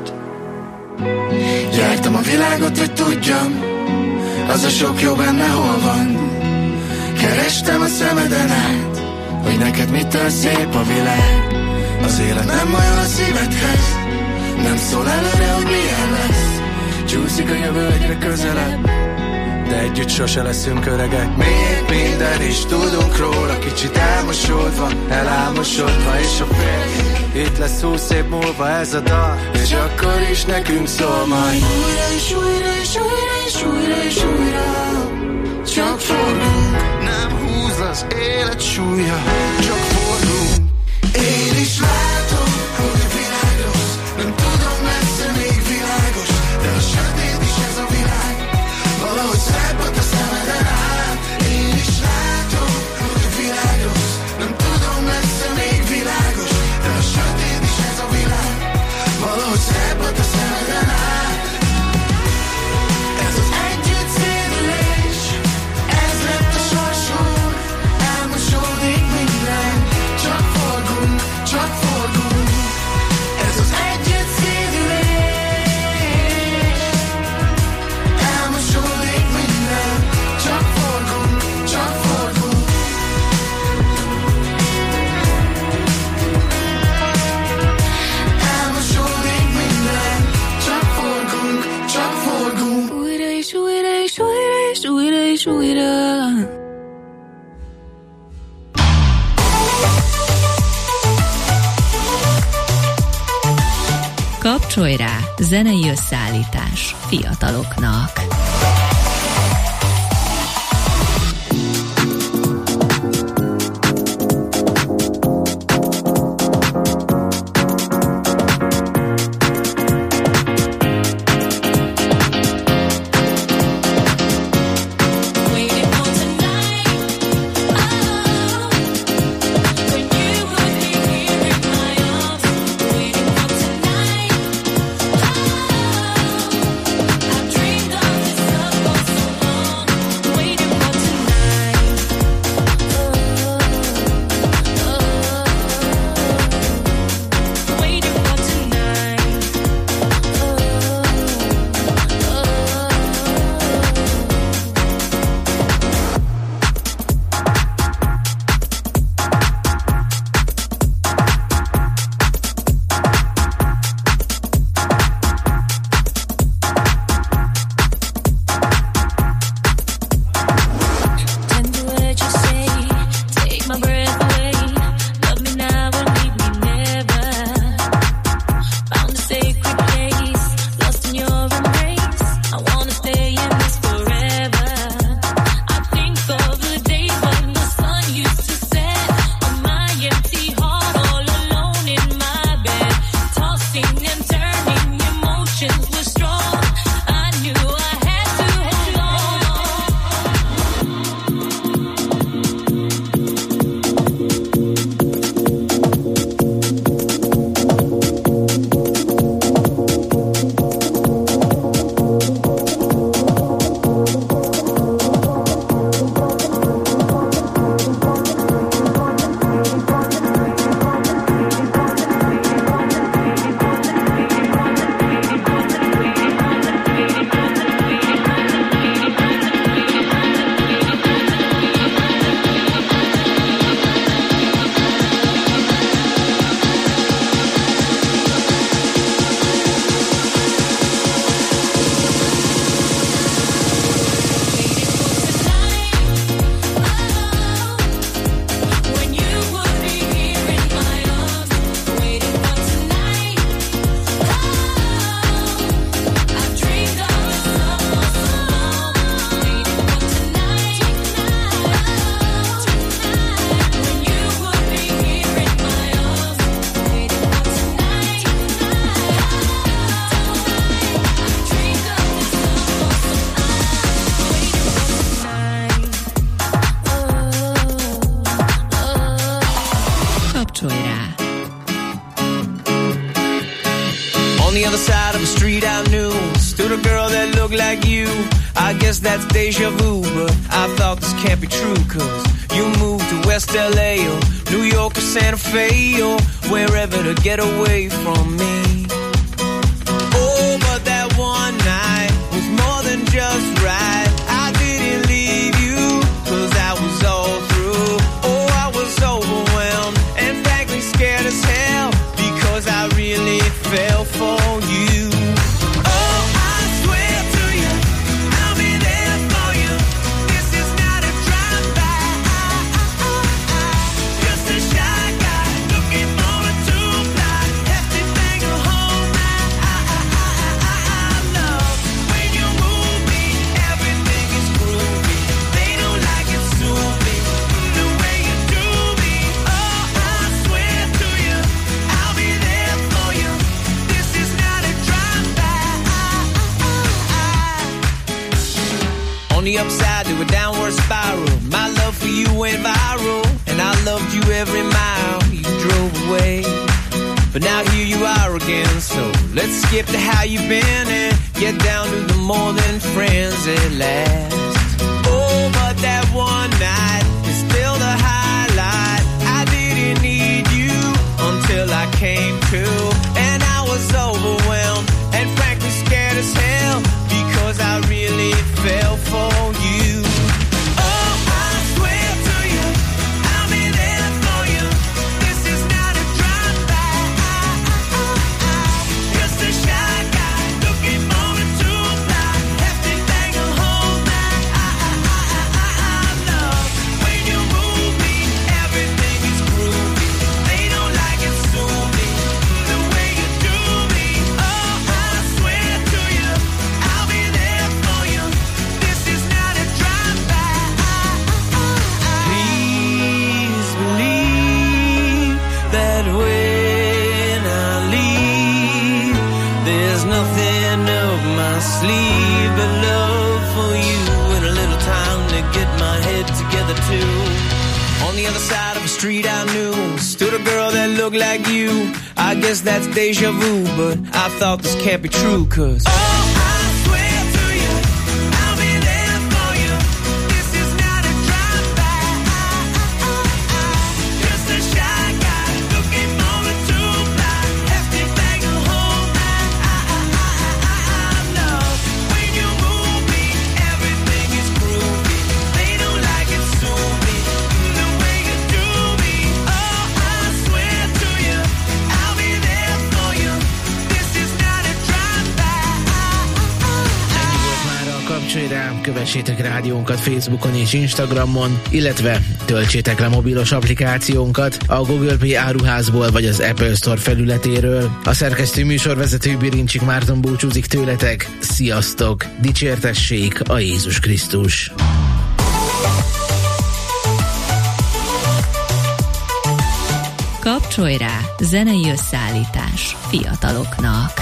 Jártam a világot, hogy tudjam, az a sok jó benne hol van. Kerestem a szemeden át, hogy neked mitől szép a világ. Az élet nem olyan a szívedhez, nem szól előre, hogy milyen lesz. Csúszik a jövő egyre közelebb, de együtt sose leszünk öregek. Még minden is tudunk róla, kicsit elmosódva, elámosodva, és a fél itt lesz húsz év múlva ez a dal, és akkor is nekünk szól majd. Újra és újra és újra és újra és újra csak forgunk. Nem húz az élet súlya, csak fordulunk. Én is látom, hogy a világ rossz, nem tudom, messze még világos, de a sötét is ez a világ, valahogy szebb a szemeden át. Én is látom, hogy a világ rossz, nem tudom, messze még világos, de a sötét is ez a világ, valahogy szebb a szemeden át. Ez az együtt szédülés, ez lett a sorsunk, elmosódik minden, csak forgunk, csak forgunk. Ez az együtt szédülés, elmosódik minden, csak forgunk, csak forgunk. Elmosódik minden, csak forgunk, csak forgunk. Újra és újra és újra és újra és újra. Kapcsolj rá, zenei összeállítás fiataloknak. Like you, I guess that's deja vu, but I thought this can't be true, cause you moved to West L A or New York or Santa Fe or wherever to get away from me. Oh, but that one night was more than just right. I didn't leave you, cause I was all through. Oh, I was overwhelmed and frankly scared as hell, because I really fell for you. Oh, I swear to you, I'll be there for you. spiral, and I loved you every mile you drove away. But now here you are again, so let's skip to how you've been and get down to the more than friends at last. Oh, but that one night is still the highlight. I didn't need you until I came to, and I was overwhelmed and frankly scared as hell because I really fell for you. Oh, I swear to you, I'll be there for you. This is not a drive-by. Just a shy guy looking for a two-ply. Hefty thing will hold my love. When you move me, everything is groovy. They don't like it, sue me the way you do me. Oh, I swear to you, I'll be there for you. This is not a drive-by. Please believe that when I leave, there's nothing up my sleeve but love for you and a little time to get my head together too. On the other side of the street I knew stood a girl that looked like you. I guess that's deja vu, but I thought this can't be true, 'cause oh, I swear to you, I'll be there for you. This is not a drive-by. Just a shy guy looking for a two-ply. Hefty thing will hold my love. When you move me, everything is groovy. They don't like it, sue me the way you do me. Oh, I swear to you, I'll be there for you. This is not a drive-by. Ennyi volt már a Kapcsolj rá, kövessétek rádiónkat Facebookon és Instagramon, illetve töltsétek le mobilos applikációnkat a Google Play áruházból vagy az Apple Store felületéről. A szerkesztő műsorvezető Birincsik Márton búcsúzik tőletek. Sziasztok! Dicsértessék a Jézus Krisztus! Kapcsolj rá, zenei összeállítás fiataloknak.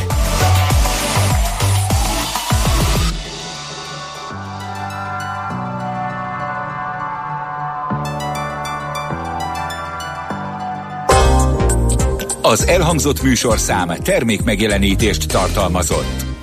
Az elhangzott műsorszám termék megjelenítést tartalmazott.